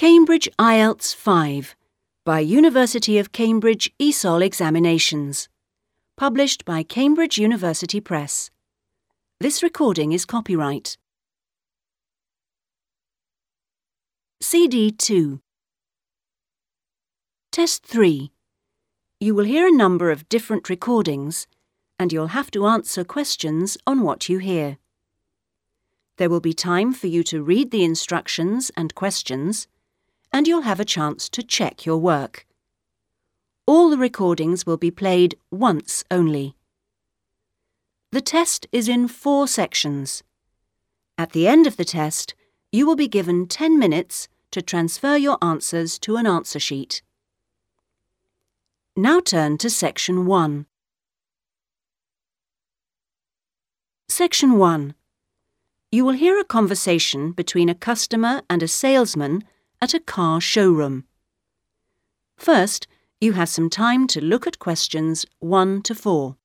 Cambridge IELTS 5 by University of Cambridge ESOL Examinations. Published by Cambridge University Press. This recording is copyright. CD 2. Test 3. You will hear a number of different recordings and you'll have to answer questions on what you hear. There will be time for you to read the instructions and questions, and you'll have a chance to check your work. All the recordings will be played once only. The test is in 4 sections. At the end of the test, you will be given 10 minutes to transfer your answers to an answer sheet. Now turn to Section 1. Section 1. You will hear a conversation between a customer and a salesman at a car showroom. First, you have some time to look at questions 1 to 4.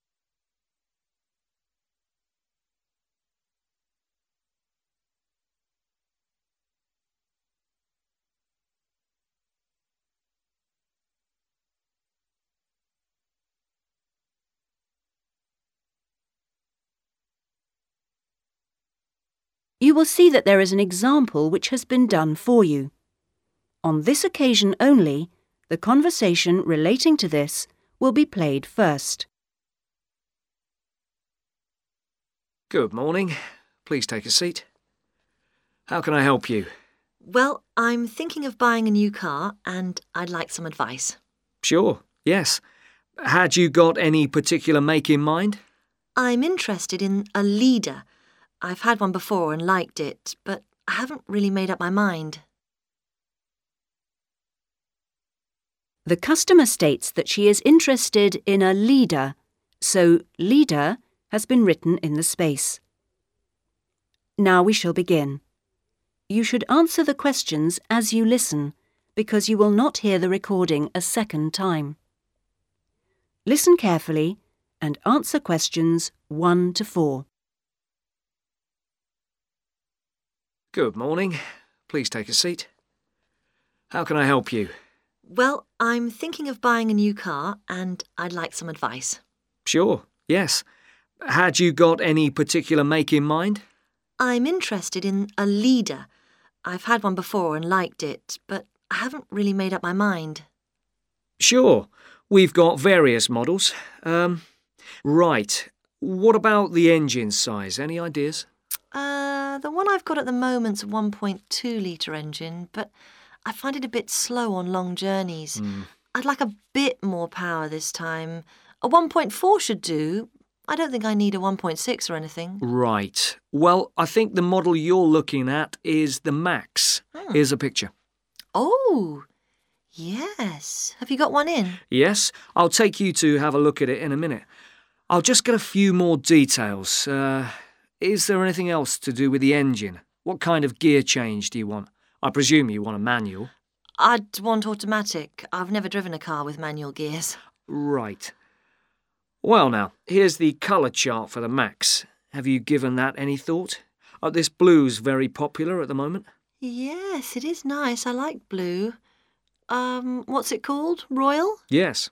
You will see that there is an example which has been done for you. On this occasion only, the conversation relating to this will be played first. Good morning. Please take a seat. How can I help you? Well, I'm thinking of buying a new car and I'd like some advice. Sure, yes. Had you got any particular make in mind? I'm interested in a Leader. I've had one before and liked it, but I haven't really made up my mind. The customer states that she is interested in a Leader, so Leader has been written in the space. Now we shall begin. You should answer the questions as you listen, because you will not hear the recording a second time. Listen carefully and answer questions 1 to 4. Good morning. Please take a seat. How can I help you? Well, I'm thinking of buying a new car and I'd like some advice. Sure, yes. Had you got any particular make in mind? I'm interested in a Leader. I've had one before and liked it, but I haven't really made up my mind. Sure. We've got various models. Right. What about the engine size? Any ideas? The one I've got at the moment's a 1.2 litre engine, but I find it a bit slow on long journeys. I'd like a bit more power this time. A 1.4 should do. I don't think I need a 1.6 or anything. Right. Well, I think the model you're looking at is the Max. Here's a picture. Oh, yes. Have you got one in? Yes, I'll take you to have a look at it in a minute. I'll just get a few more details. Is there anything else to do with the engine? What kind of gear change do you want? I presume you want a manual. I'd want automatic. I've never driven a car with manual gears. Right. Well now, here's the colour chart for the Max. Have you given that any thought? This blue's very popular at the moment. Yes, it is nice. I like blue. What's it called? Royal? Yes.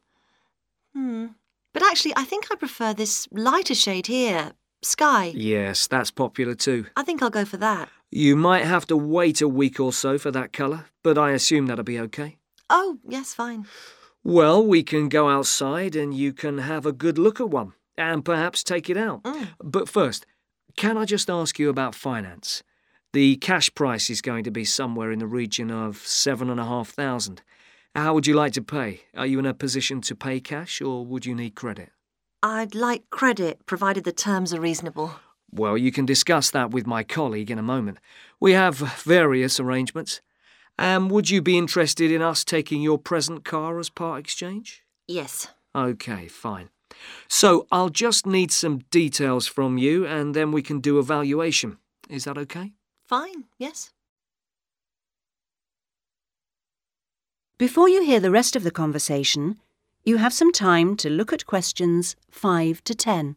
But actually, I think I prefer this lighter shade here. Sky. Yes, that's popular too. I think I'll go for that. You might have to wait a week or so for that colour, but I assume that'll be okay. Oh, yes, fine. Well, we can go outside and you can have a good look at one and perhaps take it out. But first, can I just ask you about finance? The cash price is going to be somewhere in the region of $7,500. How would you like to pay? Are you in a position to pay cash or would you need credit? I'd like credit, provided the terms are reasonable. Well, you can discuss that with my colleague in a moment. We have various arrangements. Would you be interested in us taking your present car as part exchange? Yes. OK, fine. So I'll just need some details from you and then we can do a valuation. Is that OK? Fine, yes. Before you hear the rest of the conversation, you have some time to look at questions 5 to 10.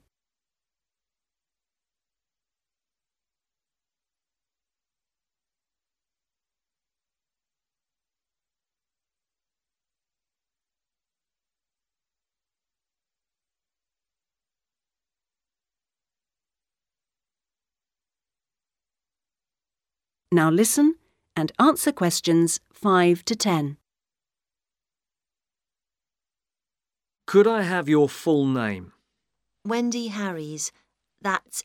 Now listen and answer questions 5 to 10. Could I have your full name? Wendy Harries. That's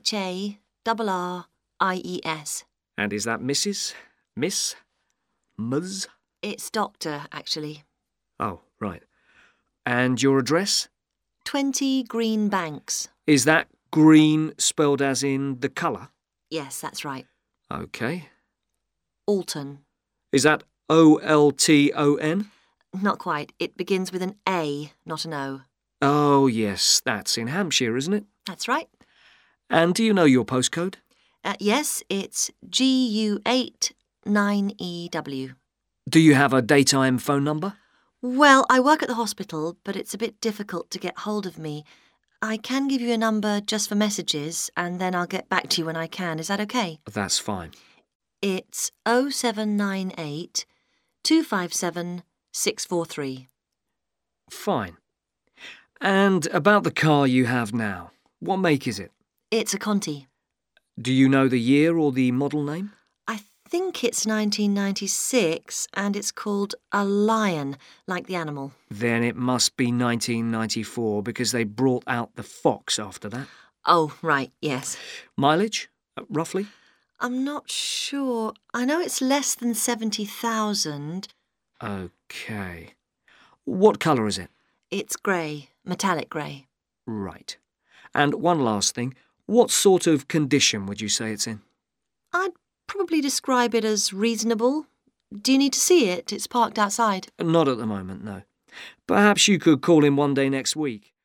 Harries. And is that Mrs., Miss, Ms? It's Doctor, actually. Oh, right. And your address? 20 Green Banks. Is that green spelled as in the colour? Yes, that's right. OK. Alton. Is that Olton? Not quite. It begins with an A, not an O. Oh, yes, that's in Hampshire, isn't it? That's right. And do you know your postcode? Yes, it's GU8 9EW. Do you have a daytime phone number? Well, I work at the hospital, but it's a bit difficult to get hold of me. I can give you a number just for messages, and then I'll get back to you when I can. Is that okay? That's fine. It's 0798 257 643. Fine. And about the car you have now, what make is it? It's a Conti. Do you know the year or the model name? I think it's 1996, and it's called a Lion, like the animal. Then it must be 1994 because they brought out the Fox after that. Oh, right, yes. Mileage, roughly? I'm not sure. I know it's less than 70,000. OK. What colour is it? It's grey, metallic grey. Right. And one last thing. What sort of condition would you say it's in? I'd probably describe it as reasonable. Do you need to see it? It's parked outside. Not at the moment, no. Perhaps you could call in one day next week.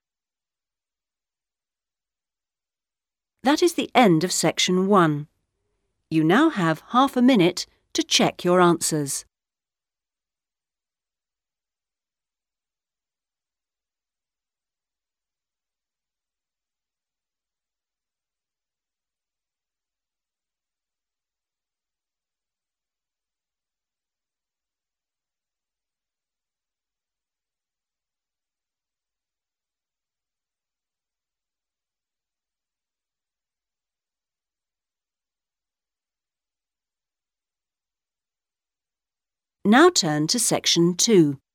That is the end of section 1. You now have half a minute to check your answers. Now turn to section 2.